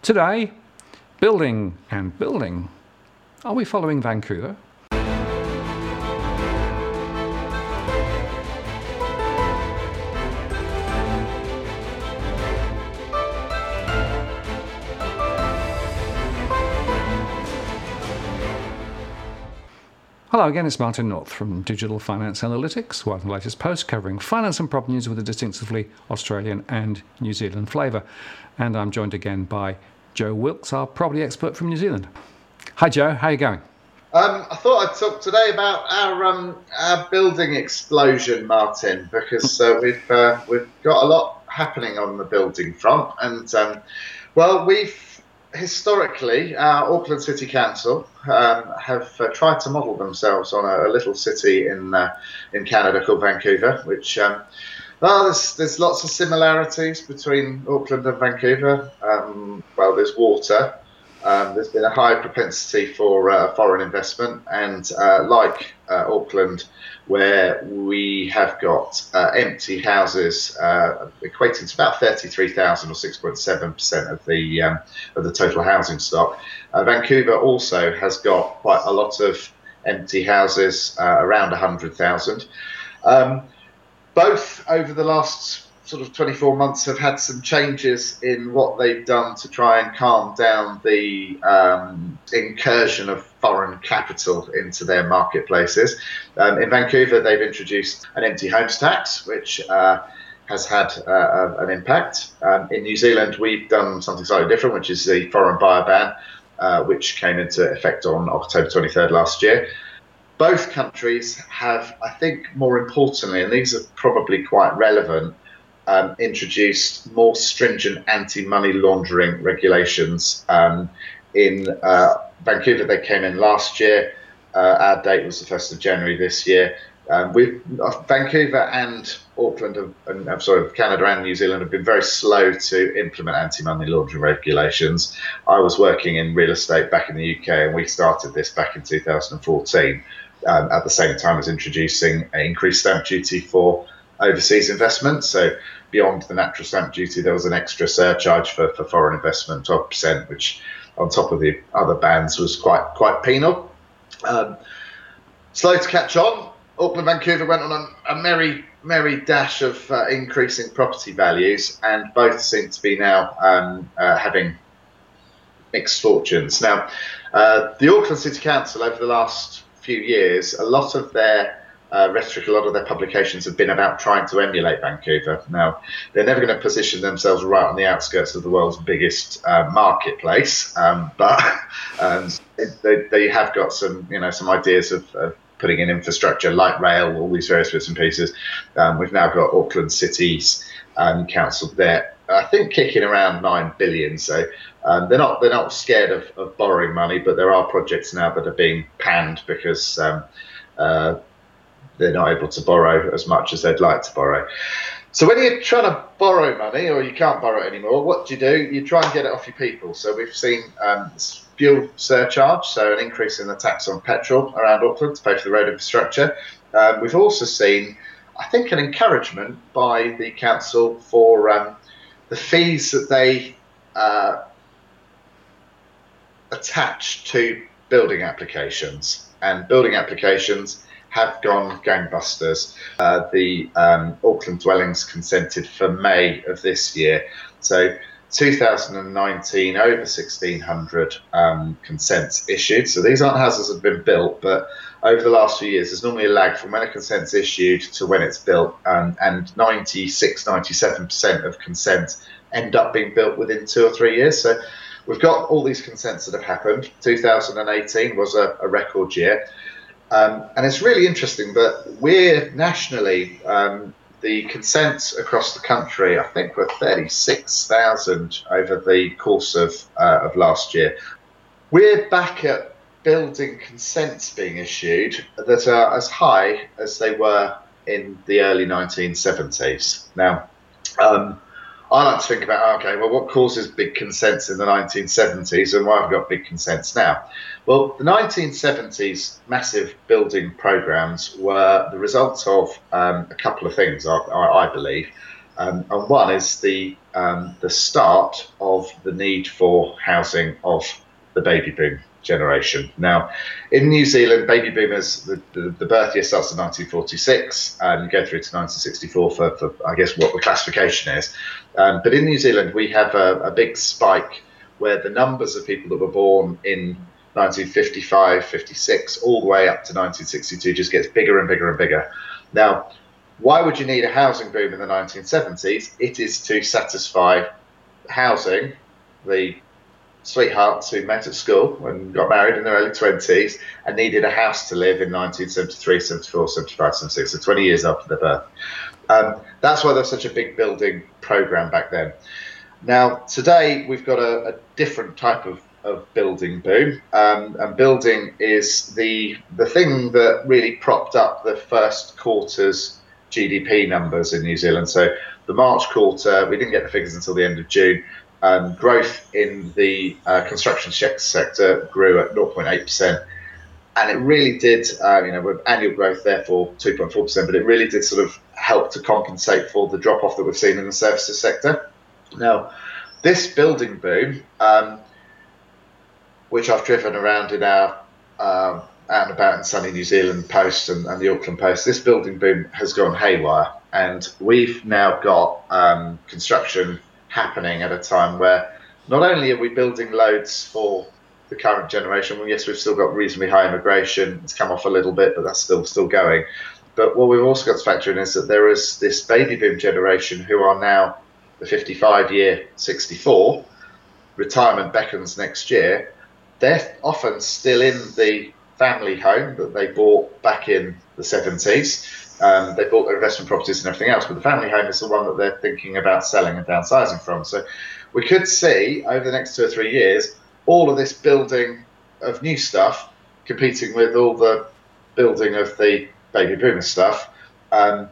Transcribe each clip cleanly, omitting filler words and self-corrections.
Today, building and building. Are we following Vancouver? Hello again, it's Martin North from Digital Finance Analytics, one of the latest posts covering finance and property news with a distinctively Australian and New Zealand flavour. And I'm joined again by Joe Wilkes, our property expert from New Zealand. Hi Joe, how are you going? I thought I'd talk today about our building explosion, Martin, because we've got a lot happening on the building front, and we've historically, Auckland City Council have tried to model themselves on a little city in Canada called Vancouver, which there's lots of similarities between Auckland and Vancouver. There's water. There's been a high propensity for foreign investment, and like Auckland, where we have got empty houses equating to about 33,000 or 6.7% of the total housing stock. Vancouver also has got quite a lot of empty houses, around 100,000. Both over the last sort of 24 months have had some changes in what they've done to try and calm down the incursion of foreign capital into their marketplaces. In Vancouver, they've introduced an empty homes tax, which has had an impact. In New Zealand, we've done something slightly different, which is the foreign buyer ban, which came into effect on October 23rd last year. Both countries have, I think, more importantly, and these are probably quite relevant, introduced more stringent anti-money laundering regulations. In Vancouver, they came in last year. Our date was the 1st of January this year. Vancouver and Auckland, Canada and New Zealand have been very slow to implement anti-money laundering regulations. I was working in real estate back in the UK, and we started this back in 2014, at the same time as introducing an increased stamp duty for overseas investment. So beyond the natural stamp duty, there was an extra surcharge for foreign investment, 12%, which on top of the other bans was quite penal. Slow to catch on. Auckland, Vancouver went on a merry dash of increasing property values, and both seem to be now having mixed fortunes. Now, the Auckland City Council over the last few years, a lot of their rhetoric, a lot of their publications have been about trying to emulate Vancouver. Now, they're never going to position themselves right on the outskirts of the world's biggest marketplace, but they have got some ideas of putting in infrastructure, light rail, all these various bits and pieces. We've now got Auckland Cities Council there, I think, kicking around 9 billion. So they're not scared of borrowing money, but there are projects now that are being panned because they're not able to borrow as much as they'd like to borrow. So when you're trying to borrow money, or you can't borrow it anymore, what do? You try and get it off your people. So we've seen fuel surcharge, so an increase in the tax on petrol around Auckland to pay for the road infrastructure. We've also seen, I think, an encouragement by the council for the fees that they attach to building applications. And building applications have gone gangbusters. The Auckland dwellings consented for May of this year. So 2019, over 1,600 consents issued. So these aren't houses that have been built, but over the last few years, there's normally a lag from when a consent's issued to when it's built, and 97% of consents end up being built within 2 or 3 years. So we've got all these consents that have happened. 2018 was a record year. And it's really interesting that we're nationally, the consents across the country, I think, were 36,000 over the course of last year. We're back at building consents being issued that are as high as they were in the early 1970s. Now, I like to think about, what causes big consents in the 1970s and why have we got big consents now? Well, the 1970s massive building programs were the result of a couple of things, I believe. And one is the start of the need for housing of the baby boom generation. Now, in New Zealand, baby boomers, the birth year starts in 1946 and you go through to 1964 for I guess what the classification is. But in New Zealand, we have a big spike where the numbers of people that were born in 1955, 56, all the way up to 1962 just gets bigger and bigger and bigger. Now, why would you need a housing boom in the 1970s? It is to satisfy housing, the sweethearts who met at school and got married in their early 20s and needed a house to live in 1973, 74, 75, 76, so 20 years after their birth. That's why there's such a big building program back then. Now, today we've got a different type of building boom, and building is the thing that really propped up the first quarter's GDP numbers in New Zealand. So the March quarter, we didn't get the figures until the end of June. Growth in the construction sector grew at 0.8%, and it really did, with annual growth therefore 2.4%, but it really did sort of help to compensate for the drop-off that we've seen in the services sector. Now, this building boom, which I've driven around in our out and about in sunny New Zealand Post and the Auckland Post, this building boom has gone haywire, and we've now got construction happening at a time where not only are we building loads for the current generation, well, yes, we've still got reasonably high immigration, it's come off a little bit, but that's still going. But what we've also got to factor in is that there is this baby boom generation who are now the 55-year 64, retirement beckons next year. They're often still in the family home that they bought back in the 70s. They bought their investment properties and everything else, but the family home is the one that they're thinking about selling and downsizing from. So we could see over the next 2 or 3 years all of this building of new stuff competing with all the building of the baby boomer stuff, and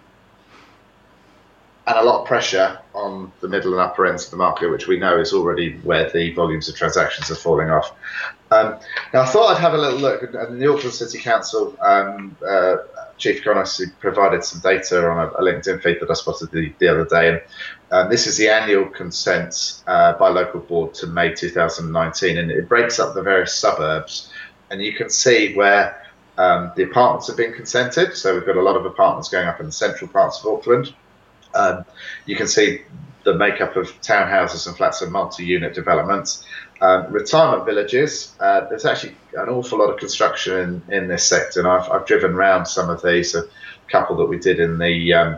a lot of pressure on the middle and upper ends of the market, which we know is already where the volumes of transactions are falling off. Now, I thought I'd have a little look, and the Auckland City Council Chief Economist provided some data on a LinkedIn feed that I spotted the other day, and this is the annual consents by local board to May 2019, and it breaks up the various suburbs, and you can see where the apartments have been consented. So we've got a lot of apartments going up in the central parts of Auckland. You can see the makeup of townhouses and flats and multi-unit developments. Retirement villages, there's actually an awful lot of construction in this sector, and I've driven around some of these, a couple that we did in the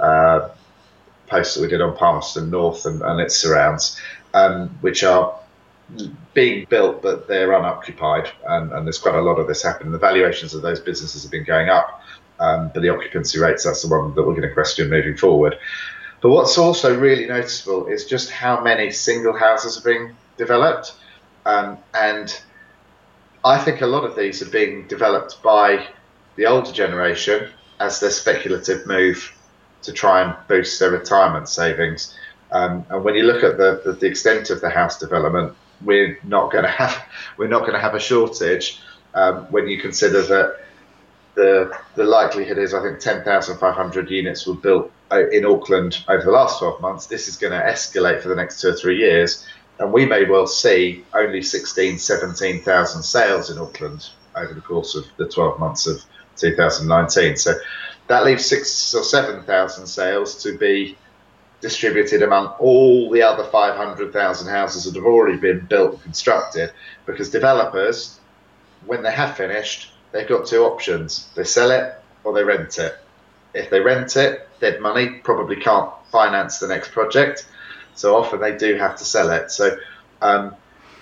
post that we did on Palmerston North and its surrounds, which are being built, but they're unoccupied, and there's quite a lot of this happening. The valuations of those businesses have been going up, but the occupancy rates, that's the one that we're going to question moving forward. But what's also really noticeable is just how many single houses are being developed, and I think a lot of these are being developed by the older generation as their speculative move to try and boost their retirement savings. And when you look at the extent of the house development, we're not going to have a shortage when you consider that the likelihood is, I think 10,500 units were built in Auckland over the last 12 months. This is going to escalate for the next 2 or 3 years, and we may well see only 17,000 sales in Auckland over the course of the 12 months of 2019. So that leaves 6,000 or 7,000 sales to be distributed among all the other 500,000 houses that have already been built and constructed, because developers, when they have finished, they've got two options. They sell it or they rent it. If they rent it, dead money, probably can't finance the next project. So often they do have to sell it. So I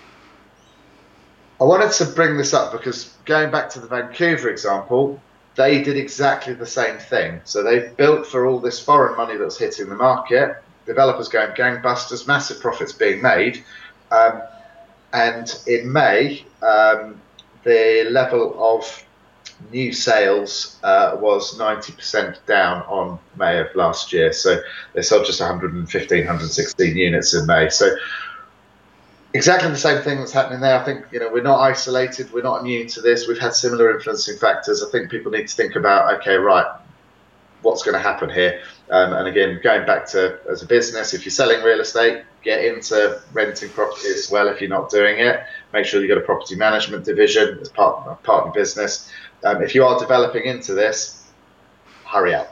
wanted to bring this up because going back to the Vancouver example, they did exactly the same thing. So they've built for all this foreign money that's hitting the market, developers going gangbusters, massive profits being made. And in May, the level of new sales was 90% down on May of last year. So they sold just 115, 116 units in May. So exactly the same thing that's happening there. I think, we're not isolated. We're not immune to this. We've had similar influencing factors. I think people need to think about, okay, right, what's going to happen here. And again, going back to as a business, if you're selling real estate, get into renting property as well. If you're not doing it, make sure you've got a property management division as part of your business. If you are developing into this, hurry up.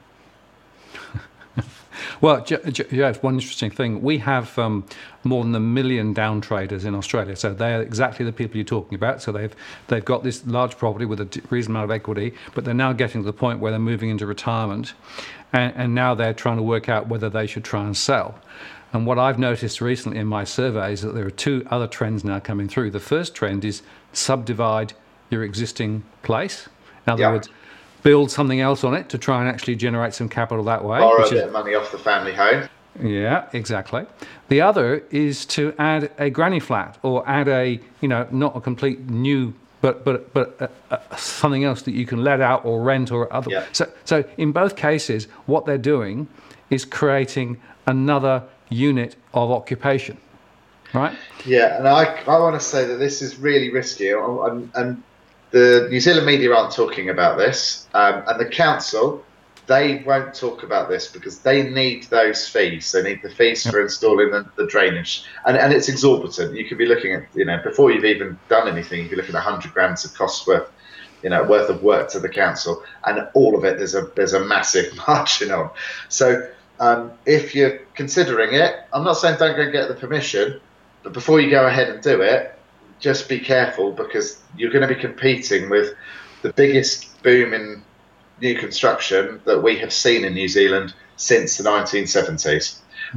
Well, Jeff, one interesting thing. We have more than 1 million down traders in Australia. So they're exactly the people you're talking about. So they've got this large property with a reasonable amount of equity, but they're now getting to the point where they're moving into retirement. And now they're trying to work out whether they should try and sell. And what I've noticed recently in my survey is that there are 2 other trends now coming through. The first trend is subdivide your existing place. In other words, build something else on it to try and actually generate some capital that way. Borrow a bit of money off the family home. Yeah, exactly. The other is to add a granny flat or add a, not a complete new, but something else that you can let out or rent or other. Yeah. So in both cases, what they're doing is creating another unit of occupation, right? Yeah, and I want to say that this is really risky, and the New Zealand media aren't talking about this, and the council, they won't talk about this because they need those fees. They need the fees for installing the drainage, and it's exorbitant. You could be looking at, before you've even done anything, you'd be looking at 100 grand of cost worth of work to the council, and all of it there's a massive margin on. So if you're considering it, I'm not saying don't go and get the permission, but before you go ahead and do it, just be careful, because you're going to be competing with the biggest boom in new construction that we have seen in New Zealand since the 1970s.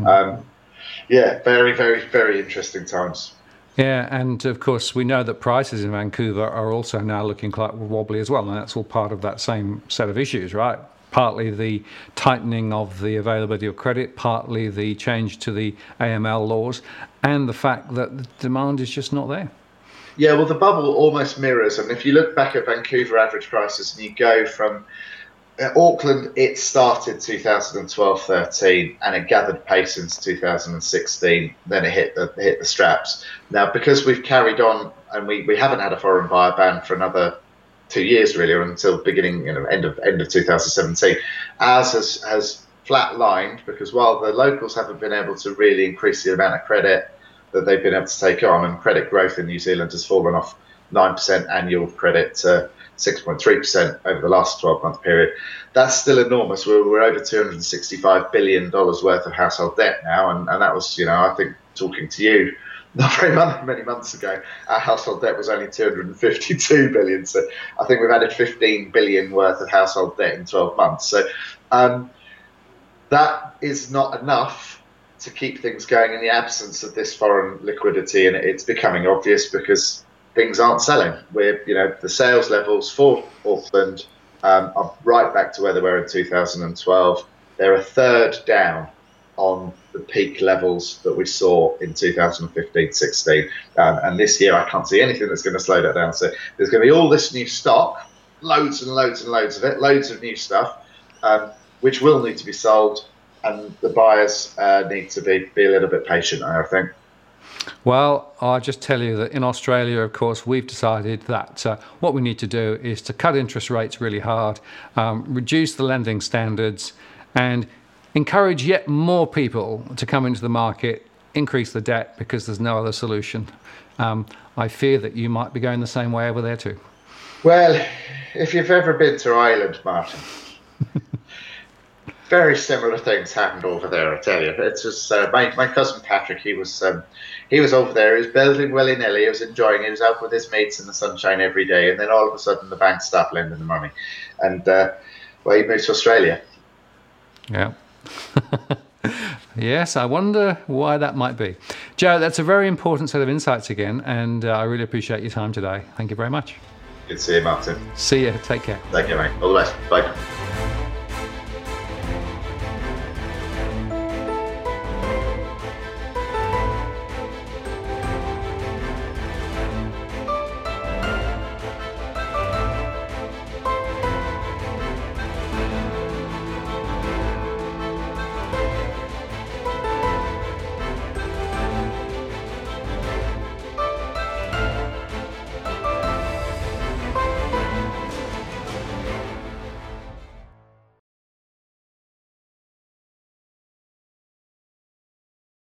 Very, very, very interesting times. Yeah, and of course we know that prices in Vancouver are also now looking quite wobbly as well, and that's all part of that same set of issues, right? Partly the tightening of the availability of credit, partly the change to the AML laws, and the fact that the demand is just not there. Yeah, well, the bubble almost mirrors, and if you look back at Vancouver average prices and you go from Auckland, it started 2012-13 and it gathered pace into 2016, then it hit the straps. Now, because we've carried on and we haven't had a foreign buyer ban for another 2 years really, or until beginning, end of 2017, ours has flatlined, because while the locals haven't been able to really increase the amount of credit that they've been able to take on, and credit growth in New Zealand has fallen off 9% annual credit to 6.3% over the last 12-month period. That's still enormous. We're over $265 billion worth of household debt now, and that was, I think, talking to you not very many months ago, our household debt was only 252 billion. So I think we've added 15 billion worth of household debt in 12 months. So that is not enough to keep things going in the absence of this foreign liquidity, and it's becoming obvious because things aren't selling. The sales levels for Auckland are right back to where they were in 2012. They're a third down on the peak levels that we saw in 2015-16, and this year I can't see anything that's going to slow that down. So there's going to be all this new stock, loads and loads and loads of it, loads of new stuff, which will need to be sold, and the buyers need to be a little bit patient, I think. Well, I'll just tell you that in Australia, of course, we've decided that what we need to do is to cut interest rates really hard, reduce the lending standards, and encourage yet more people to come into the market, increase the debt, because there's no other solution. I fear that you might be going the same way over there too. Well, if you've ever been to Ireland, Martin, very similar things happened over there, I tell you. It's just my cousin Patrick, he was over there, he was building willy-nilly, he was enjoying it, he was out with his mates in the sunshine every day, and then all of a sudden the bank stopped lending the money. And, he moved to Australia. Yeah. Yes, I wonder why that might be. Joe, that's a very important set of insights again, and I really appreciate your time today. Thank you very much. Good to see you, Martin. See you. Take care. Take care, mate. All the best. Bye.